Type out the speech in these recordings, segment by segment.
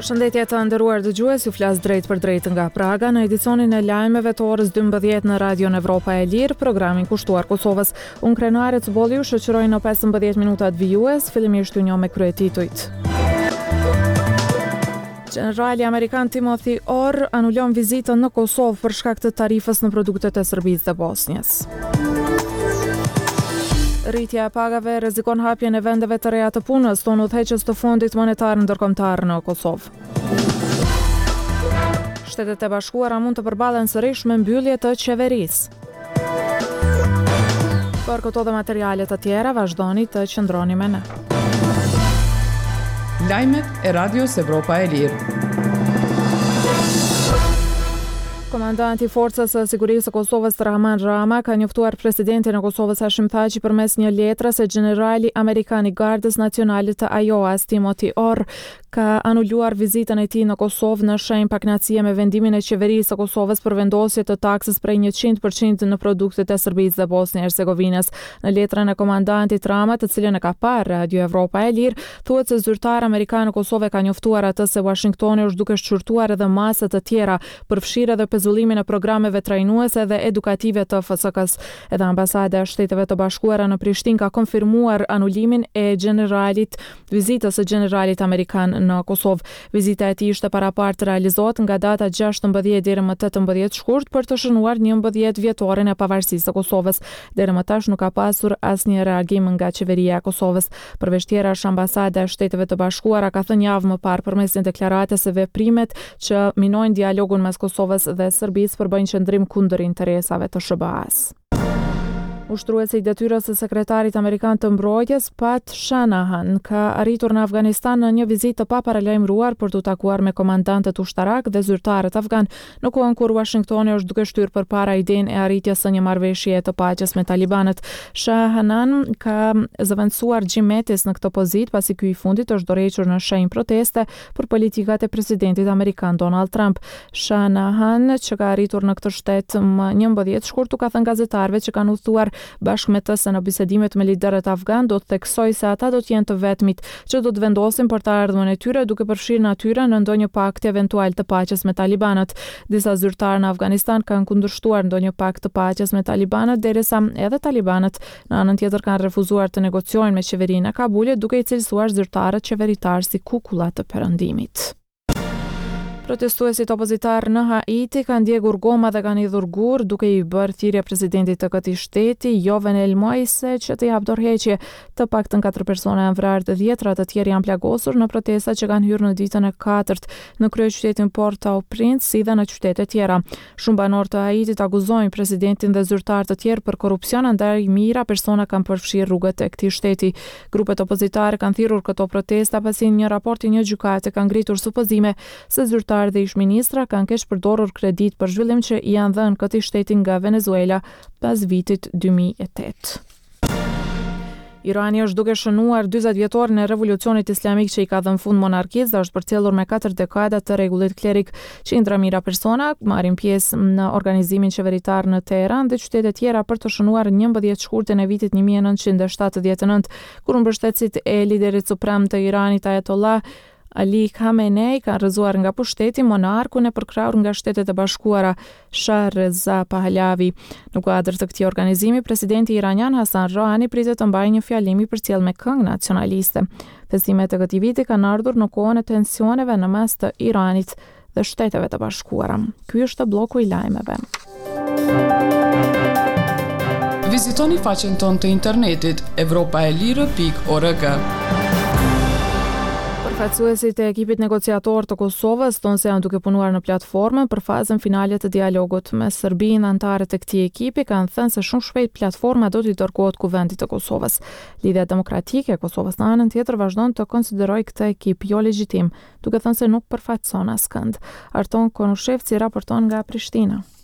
Përshëndetje të nderuar dëgjues, ju flas drejt për drejt nga Praga në edicionin e lajmeve të orës 12 në Radion Evropa e Lirë, programin kushtuar Kosovës. Unë krenare të bolli ju shoqëroj në 15 minutat vijues, fillimisht ju njoh me kryetitujt. Generali Amerikan Timothy Orr anullon vizitën në Kosovë për shkak të tarifës në produktet e Serbisë dhe Bosnjës. Rritja e pagave rrezikon hapjen e vendeve të reja të punës, thonë udhëheqës të Fondit Monetar Ndërkombëtar në Kosovë. Shtetet e Bashkuara mund të përballen sërish me mbyllje të qeverisë. Për këto dhe materiale të tjera, vazhdoni të qëndroni me ne. Lajmet e Radios Evropa e Lirë. Komandanti i Forcës së Sigurisë së Kosovës Rahman Rama ka njoftuar presidentin e Kosovës Hashim Thaçi përmes një letre se generali amerikan i Gardës Nacionale të Iowas Timothy Orr ka anuluar vizitën e tij në Kosovë në shenjë pakënaqësie me vendimin e qeverisë së Kosovës për vendosje të taksës prej 100% në produktet e Serbisë dhe Bosnjë Hercegovinës. Në letrën e komandantit Rama, të cilën e ka parë Radio Evropa e Lirë, thuhet se zyrtar amerikan në Kosovë ka njoftuar atë se Washingtoni është duke shqyrtuar edhe masa të tjera për fshirje dhe pezullimin e programeve trajnuese dhe edukative të FSK-s. Edhe ambasada e Shteteve të Bashkuara në Prishtinë ka konfirmuar anulimin e vizitës së generalit amerikan në Kosovë. Vizita e tij ishte parapartë realizohet nga data 16 deri më 18 shkurt për të shënuar 11 vjetorin e pavarësisë së Kosovës. Deri më tash nuk ka pasur asnjë reagim nga qeveria e Kosovës. Përveç tjerash, ambasada e Shteteve të Bashkuara ka thënë javë më parë përmes një deklarate se veprimet që minojnë dialogun mes Kosovës dhe Serbisë përbëjnë qëndrim kundër interesave të SBA-s. Ushtruesi i detyrës së sekretarit amerikan të mbrojtjes Pat Shanahan ka arritur në Afganistan në një vizitë të paparalajmëruar për të takuar me komandantët ushtarak dhe zyrtarët afgan, në kohën kur Washingtoni është duke shtyrë përpara idenë e arritjes së një marrëveshje të paqes me talibanët. Shanahan ka zëvendësuar xhimetis në këtë pozitë pasi ky i fundit është dorëhequr në shenjë proteste për politikat e presidentit amerikan Donald Trump. Shanahan, që ka arritur në këtë shtet më 11 shkurt, ka thënë gazetarëve që kanë udhëtuar bashkë me të se në bisedimet me liderët afgan do të theksoj se ata do të jenë të vetmit që do të vendosin për të ardhmen e tyre duke përfshirë natyrën në ndonjë pakt eventual të paqes me talibanët. Disa zyrtarë në Afganistan kanë kundërshtuar ndonjë pakt të paqes me talibanët, derisa edhe talibanët në anën tjetër kanë refuzuar të negociojnë me qeverinë e Kabulit, duke i cilësuar zyrtarët qeveritar si kukulla të perëndimit. Protestuesit opozitar në Haiti kanë ndjekur goma dhe kanë hidhur gur duke i bërë thirrje presidentit të këtij shteti, Jovenel Moise, që të jap dorëheqje. Të paktën 4 persona janë vrarë dhe 10 të tjerë janë plagosur në protesta që kanë hyrë në ditën e 4 në kryeqytetin Port-au-Prince si dhe në qytete tjera. Shumë banorë të Haitit akuzojnë presidentin dhe zyrtar të tjerë për korrupsion, ndaj mijëra persona kanë përfshirë rrugët e këtij shteti. Grupet opozitare kanë thirrur këto protesta pasi një raport i një gjykate ka ngritur supozime se zyrtar dhe ish ministra kanë keq përdorur kredit për zhvillim që i janë dhënë këtij shteti nga Venezuela pas vitit 2008. Irani është duke shënuar 40 vjetorin e revolucionit islamik që i ka dhënë fund monarkisë dhe është përcjellur me 4 dekada të rregullit klerik. Qindra mijëra persona marrin pjesë në organizimin qeveritar në Teheran dhe qytete tjera për të shënuar 11 shkurtin e vitit 1979, kur mbështetësit e liderit suprem të Iranit Ayatollah Ali Khamenei ka rrëzuar nga pushteti monarkun e përkrahur nga Shtetet e Bashkuara Shah Reza Pahlavi. Në kuadër të këtij organizimi, presidenti iranian Hasan Rouhani pritet të mbajë një fjalim i përcjell me këngë nacionaliste. Festimet e këtij viti kanë ardhur në kohën e tensioneve në mes të Iranit dhe Shteteve të Bashkuara. Ky është bloku i lajmeve. Vizitoni faqen tonë të internetit evropaelire.org. Përfaqësuesit e ekipit negociator të Kosovës thonë se janë duke punuar në platformën për fazën finale të dialogut me Serbinë. Anëtarët e këtij ekipi kanë thënë se shumë shpejt platforma do t'i dërgohet Kuvendit të Kosovës. Lidhja demokratike e Kosovës në anën tjetër vazhdon të konsiderojë këtë ekip jo legjitim, duke thënë se nuk përfaqëson askënd. Arton Konushevci raporton nga Prishtina.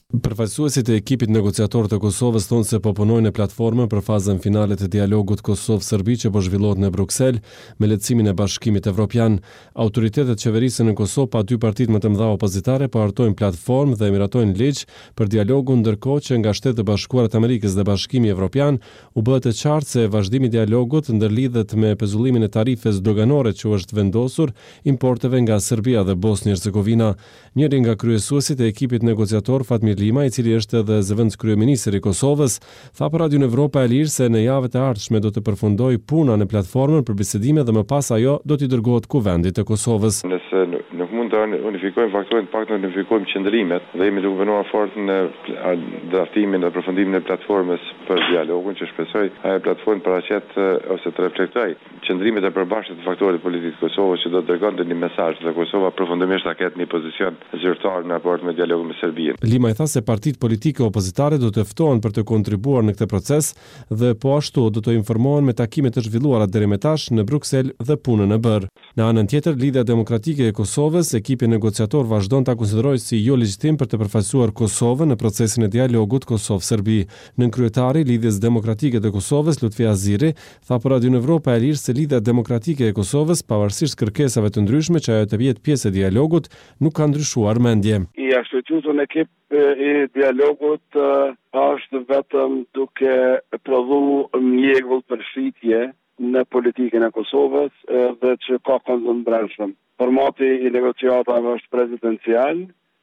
Përfaqësuesit e ekipit negociator të Kosovës thonë se po punojnë në platformën për fazën finale të dialogut Kosovë-Serbi që po zhvillohet në Bruksel me lehtësimin e Bashkimit Evropian. Autoritetet qeverisën në Kosovë pa dy partitë më të mëdha opozitare po hartojnë platformë dhe miratojnë ligj për dialogun, ndërkohë që nga Shtetet e Bashkuara të Amerikës dhe Bashkimi Evropian u bëhet e qartë se vazhdimi i dialogut ndërlidhet me pezullimin e tarifes doganore që është vendosur importeve nga Serbia dhe Bosnjë-Hercegovina. Njëri nga kryesuesit e ekipit negociator, Fatmir Lima, i cili është edhe zëvendës kryeministër i Kosovës, tha për Radio Evropa e Lirë se në javët e ardhshme do të përfundojë puna në platformën për bisedime dhe më pas ajo do t'i dërgohet kuvendit të Kosovës. Nëse nuk mund të unifikojmë faktorin, pak të unifikojmë qëndrimet dhe jemi duke bënuar fort në draftimin dhe përfundimin e platformës për dialogun që shpresoj ajo platformë paraqet ose të reflektoj qëndrimet e përbashkët të faktorit politik të Kosovës që do të dërgonte një mesazh se Kosova përfundimisht ta ketë një pozicion zyrtar në raport me dialogun me Serbinë. Lima i tha se partitë politike opozitare do të ftohen për të kontribuar në këtë proces dhe po ashtu do të informohen me takime të zhvilluara deri më tash në Bruksel dhe punën e bërë. Në anën tjetër, Lidhja Demokratike e Kosovës, ekipi negociator vazhdon ta konsiderojë si jo legjitim për të përfaqësuar Kosovën në procesin e dialogut Kosovë-Serbi. Nënkryetari i Lidhjes Demokratike të Kosovës, Lutfi Aziri, tha për Radio Evropa e Lirë se Lidhja Demokratike e Kosovës, pavarësisht kërkesave të ndryshme që ajo të jetë pjesë e dialogut, nuk ka ndryshuar mendje. I asociuar ekip i dialogut është vetëm duke prodhu mjegull për shitje në politikën e Kosovës dhe që ka këndën brendshëm. Formati i negociatave është prezidencial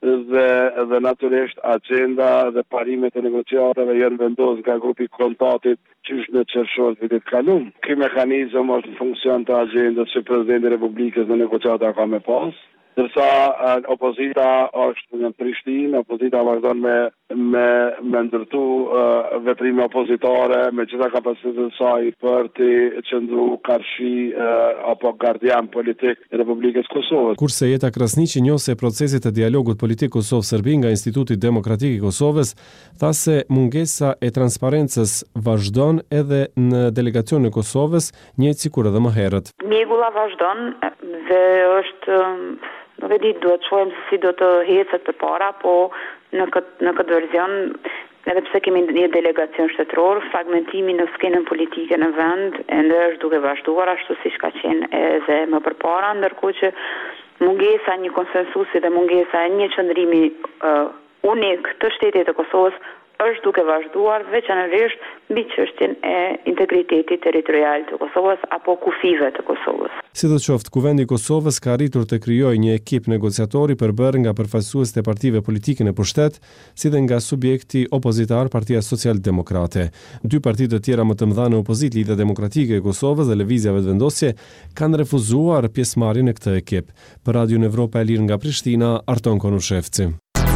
dhe natyrisht agenda dhe parimet e negociatave janë vendosur nga grupi kontaktit që është në qershor vitit kalum. Ky mekanizëm është në funksion të agendës që Presidenti i Republikës dhe negociata ka me pas. Dërsa opozita është në Prishtinë, opozita vazhdon me ndërtu veprime opozitare me gjitha kapacitetin e saj për të qëndru karshi apo gardian politik i Republikës Kosovës. Kurse Jeta Krasniqi, njëse procesit të dialogut politik Kosovë-Serbi nga Instituti Demokratik i Kosovës, tha se mungesa e transparencës vazhdon edhe në delegacionin e Kosovës, njëjtë sikur edhe më herët. Mjegulla vazhdon dhe është nuk e di, duhet të shohim se si do të hecet përpara, po në këtë verzion, edhe pse kemi një delegacion shtetëror, fragmentimi në skenën politike në vend ende është duke vazhduar ashtu siç ka qenë edhe më përpara, ndërkohë që mungesa e një konsensusi dhe mungesa e një qëndrimi unik të shtetit të Kosovës është duke vazhduar veçanërisht mbi çështjen e integritetit territorial të Kosovës apo kufive të Kosovës. Sidoqoftë, Kuvendi i Kosovës ka arritur të krijojë një ekip negociatori përbërë nga përfaqësuesit e partive politike në pushtet, si dhe nga subjekti opozitar Partia Social-Demokrate. Dy partitë të tjera më të mëdha në opozitë, Lidhja Demokratike e Kosovës dhe Lëvizja Vetëvendosje, kanë refuzuar pjesëmarrjen në këtë ekip. Për Radio Evropa e Lirë nga Prishtina, Arton Konushevci.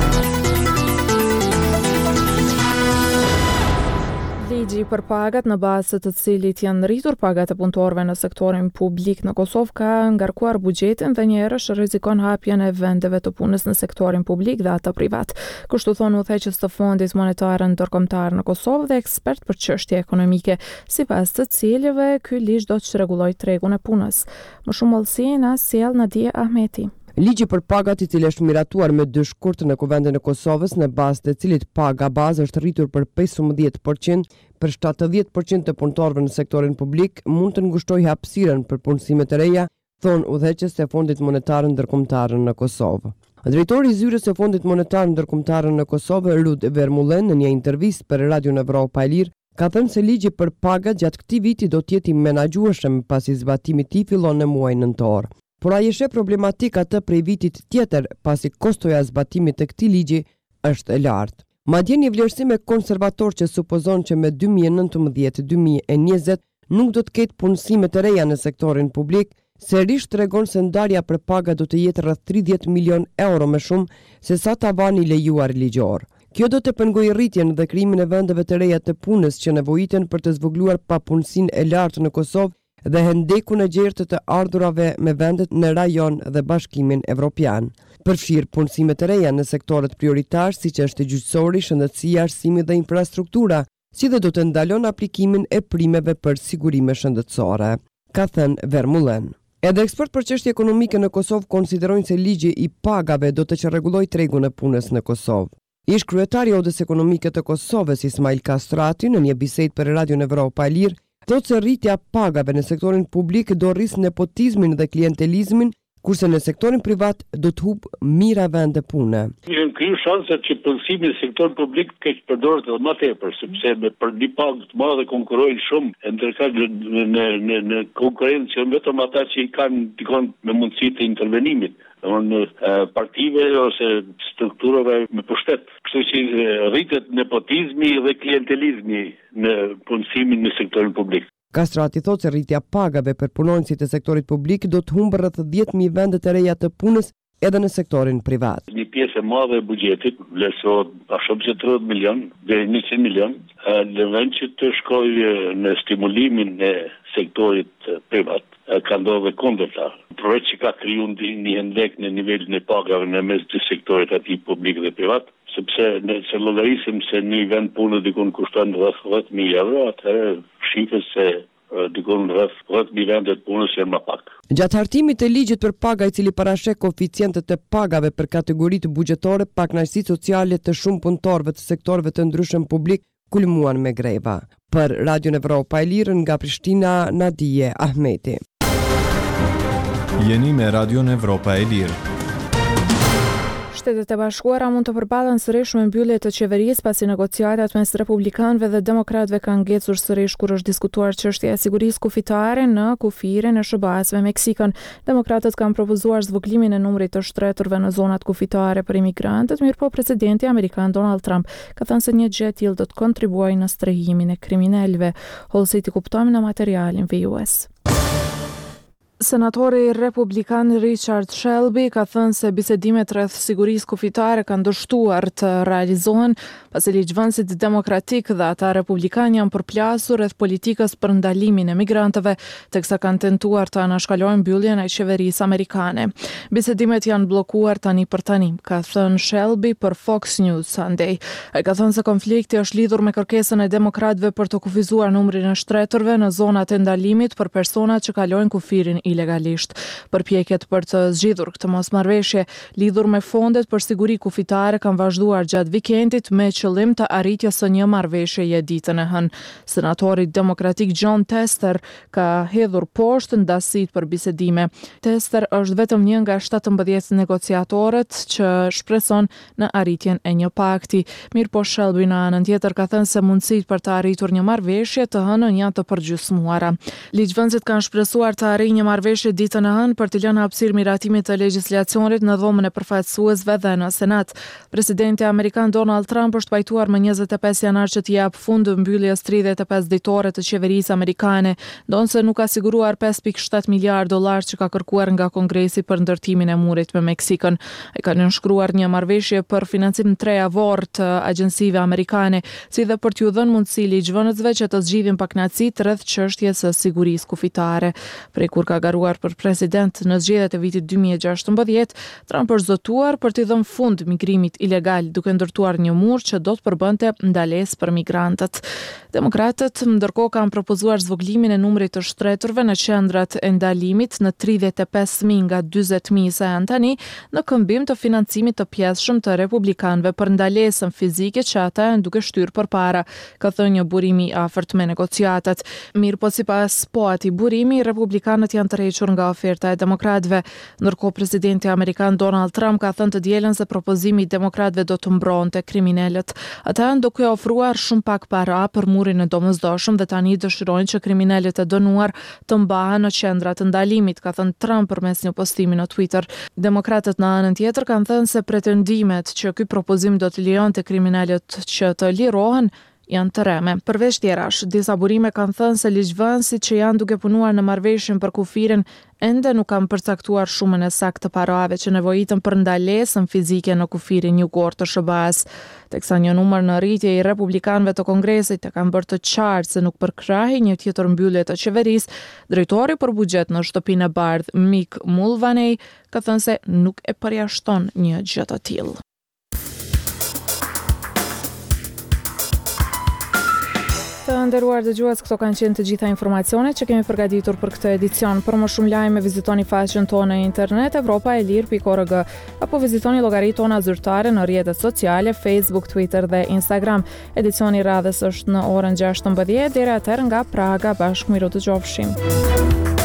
Ligji për pagat në bazë të cilit janë rritur pagat e punëtorëve në sektorin publik në Kosovë ka ngarkuar buxhetin dhe njëherësh rrezikon hapjen e vendeve të punës në sektorin publik dhe atë privat. Kështu thonë udhëheqës të Fondit Monetar Ndërkombëtar në Kosovë dhe ekspert për çështje ekonomike, sipas të cilëve ky ligj do të çrregullojë tregun e punës. Më shumë vallësi na sjell Nadia Ahmeti. Ligji për pagat, i cili është miratuar me 2 shkurt në Kuvendin e Kosovës, në bazë të cilit paga bazë është rritur për 15% për 70% të punëtorëve në sektorin publik, mund të ngushtojë hapësirën për punësime të reja, thonë udhëheqës e Fondit Monetar Ndërkombëtar në Kosovë. Drejtori i zyrës së Fondit Monetar Ndërkombëtar në Kosovë, Rud Vermulen, në një intervistë për Radio Evropa e Lirë, ka thënë se ligji për pagat gjatë këtij viti do të jetë i menaxhueshëm pasi zbatimi i tij fillon në muajin nëntor. Por ai sheh problematik atë prej vitit tjetër, pasi kostoja e zbatimit të këtij ligji është e lartë. Madje një vlerësim konservator që supozon që me 2019-2020 nuk do të ketë punësime të reja në sektorin publik, sërish tregon se ndarja për paga do të jetë rreth 30 milion euro më shumë se sa tavani lejuar ligjor. Kjo do të pengojë rritjen dhe krijimin e vendeve të reja të punës që nevojiten për të zvogëluar papunësinë e lartë në Kosovë dhe hendekun e gjertë të ardhurave me vendet në rajon dhe Bashkimin Evropian. Përfshir punësime të reja në sektorët prioritar siç është gjyqësori, shëndetësia, arsimi dhe infrastruktura, si dhe do të ndalon aplikimin e primeve për sigurime shëndetësore, ka thënë Vermulen. Edhe ekspert për çështje ekonomike në Kosovë konsiderojnë se ligji i pagave do të çrregullojë tregun e punës në Kosovë. Ish kryetari i Odës Ekonomike të Kosovës Ismail Kastrati në një bisedë për Radion Evropa e Lirë thotë se rritja pagave në sektorin publik do rris nepotizmin dhe klientelizmin, kurse në sektorin privat do të hub mira vende pune. Janë kriju shanset që punësimi në sektorin publik keq përdoret edhe më tepër, sepse për një pagë të madhe konkurrojnë shumë, ndërkohë në konkurrencë janë vetëm ata që i kanë dikon me mundësi të intervenimit, në partive ose strukturave me pushtet. Kështu që rritet nepotizmi dhe klientelizmi në punësimin në sektorin publik. Kastrati thotë se rritja pagave për punonjësit e sektorit publik do të humbë rreth 10.000 vende të reja të punës edhe në sektorin privat. Një pjesë e madhe e buxhetit, vlerësohet a shumë se 30 milion deri 100 milion, në vend që të shkojë në stimulimin e sektorit privat, ka ndodhur kundërta. Përveç që ka kriju një hendek në nivelin e pagave në mes të sektorit atij publik dhe privat, sepse nëse llogarisim se një vend pune dikon kushton rreth 10.000 euro, atëherë shihet se dikon rreth 10.000 vendet punës janë më pak. Gjatë hartimit të ligjit për paga i cili parashek koeficientët e pagave për kategoritë buxhetore, pakënaqësitë sociale të shumë punëtorëve të sektorëve të ndryshëm publik kulmuan me greva. Për Radion Evropa e Lirë nga Prishtina, Nadije Ahmeti. Jeni me Radion Evropa e Lirë. Shtetet e Bashkuara mund të përballen sërish me mbyllje të qeverisë pasi negociatat mes republikanëve dhe demokratëve kanë ngecur sërish kur është diskutuar çështja e sigurisë kufitare në kufirin e SBA-s me Meksikën. Demokratët kanë propozuar zvogëlimin e numrit të shtreturve në zonat kufitare për imigrantët, mirëpo presidenti amerikan Donald Trump ka thënë se një gjë e tillë do të kontribuojë në strehimin e kriminalëve. Holsiti kuptojmë në materialin VUS. Senatori republikan Richard Shelby ka thënë se bisedimet rreth sigurisë kufitare kanë dështuar të realizohen pasi ligjvënësit demokratik dhe ata republikan janë përplasur rreth politikës për ndalimin e migrantëve, teksa kanë tentuar të anashkalojnë mbylljen e qeverisë amerikane. Bisedimet janë bllokuar tani për tani, ka thënë Shelby për Fox News Sunday. Ai ka thënë se konflikti është lidhur me kërkesën e demokratëve për të kufizuar numrin e shtreturve në zonat e ndalimit për personat që kalojnë kufirin ilegalisht. Përpjekjet për të zgjidhur këtë mosmarrëveshje lidhur me fondet për siguri kufitare kanë vazhduar gjatë vikendit me qëllim të arritjes së një marrëveshjeje ditën e hënë. Senatori demokratik Jon Tester ka hedhur poshtë ndasitë për bisedime. Tester është vetëm një nga 17 negociatorët që shpreson në arritjen e një pakti. Mirëpo Shelby në anën tjetër ka thënë se mundësitë për të arritur një marrëveshje të hënën janë të përgjysmuara. Ligjvënësit kanë shpresuar të arrijë një marrëveshje ditën e hënë për të lënë hapësirë miratimit të legjislacionit në dhomën e përfaqësuesve dhe në Senat. Presidenti amerikan Donald Trump është pajtuar më 25 janar që të jap fund mbylljes 35 ditore të qeverisë amerikane, ndonse nuk ka siguruar 5.7 miliard dollar që ka kërkuar nga Kongresi për ndërtimin e murit me Meksikën. Ai ka nënshkruar një marrëveshje për financim 3 javor të agjencive amerikane, si dhe për t'u dhënë mundësi ligjvënësve që të zgjidhin pakënaqësitë rreth çështjes së sigurisë kufitare. Prej kur ka garuar për president në zgjedhjet e vitit 2016, Trump është zotuar për t'i dhënë fund migrimit ilegal, duke ndërtuar një mur që do të përbënte ndalesë për migrantët. Demokratët ndërkohë kanë propozuar zvogëlimin e numrit të shtreturve në qendrat e ndalimit në 35.000 nga 40.000 sa janë tani, në këmbim të financimit të pjesshëm të republikanëve për ndalesën fizike që ata janë duke shtyrë përpara, ka thënë një burim i afërt me negociatat. Mirëpo sipas atij burimi, republikanët janë tërhequr nga oferta e demokratëve. Ndërkohë presidenti amerikan Donald Trump ka thënë të dielën se propozimi i demokratëve do të mbronte kriminalët. Ata janë duke ofruar shumë pak para për murin e domosdoshëm dhe tani dëshirojnë që kriminalët e dënuar të mbahen në qendra të ndalimit, ka thënë Trump përmes një postimi në Twitter. Demokratët në anën tjetër kanë thënë se pretendimet që ky propozim do të lejonte kriminalët që të lirohen janë të reme. Përveç tjerash, disa burime kanë thënë se ligjvënësit që janë duke punuar në marrëveshjen për kufirin ende nuk kanë përcaktuar shumën e saktë të parave që nevojitën për ndalesën fizike në kufirin jugor të SBA-s, teksa një numër në rritje i republikanëve të Kongresit e kanë bërë të qartë se nuk përkrahi një tjetër mbyllje të qeverisë. Drejtori për buxhet në Shtëpinë e Bardhë, Mick Mulvaney, ka thënë se nuk e përjashton një gjë të tillë. Të nderuar dëgjues, këto kanë qenë të gjitha informacionet që kemi përgatitur për këtë edicion. Për më shumë lajme vizitoni faqen tonë në internet evropaelir.org apo vizitoni llogaritë tona zyrtare në rrjetet sociale Facebook, Twitter dhe Instagram. Edicioni i radhës është në orën 16:00 deri atëherë nga Praga. Bashkë miru të qofshim.